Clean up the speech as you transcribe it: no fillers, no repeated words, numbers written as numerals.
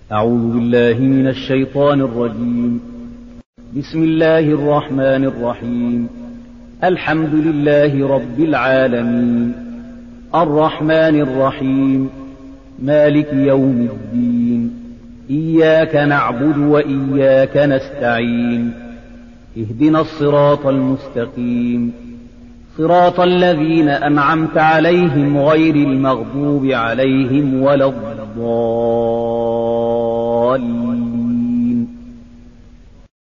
أعوذ بالله من الشيطان الرجيم. بسم الله الرحمن الرحيم. الحمد لله رب العالمين، الرحمن الرحيم، مالك يوم الدين، إياك نعبد وإياك نستعين، اهدنا الصراط المستقيم، صراط الذين أنعمت عليهم غير المغضوب عليهم ولا الضالين.